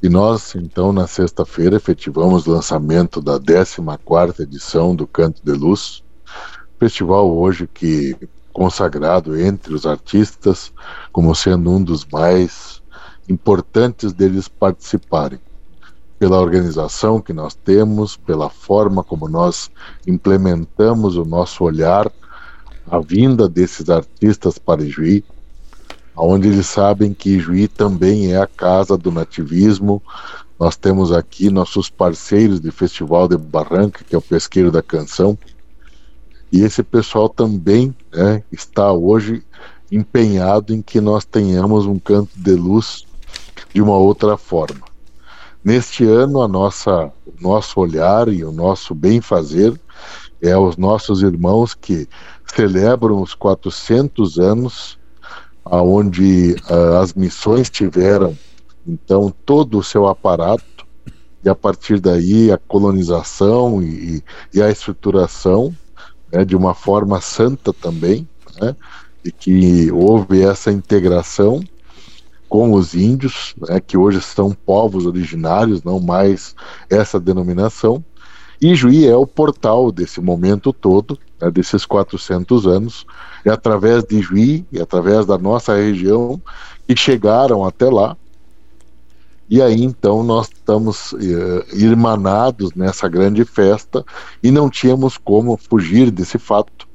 E nós, então, na sexta-feira, efetivamos o lançamento da 14ª edição do Canto de Luz, festival hoje que consagrado entre os artistas como sendo um dos mais importantes deles participarem, pela organização que nós temos, pela forma como nós implementamos o nosso olhar à vinda desses artistas para Ijuí, onde eles sabem que Ijuí também é a casa do nativismo. Nós temos aqui nossos parceiros de Festival de Barranca, que é o Pesqueiro da Canção, e esse pessoal também, né, está hoje empenhado em que nós tenhamos um canto de luz de uma outra forma. Neste ano, o nosso olhar e o nosso bem-fazer é aos nossos irmãos que celebram os 400 anos, aonde as missões tiveram, então, todo o seu aparato, e a partir daí a colonização e a estruturação, né, de uma forma santa também, né, e que houve essa integração com os índios, né, que hoje são povos originários, não mais essa denominação. E Juí é o portal desse momento todo, né, desses 400 anos, e através de Juí e através da nossa região que chegaram até lá. E aí então nós estamos irmanados nessa grande festa e não tínhamos como fugir desse fato,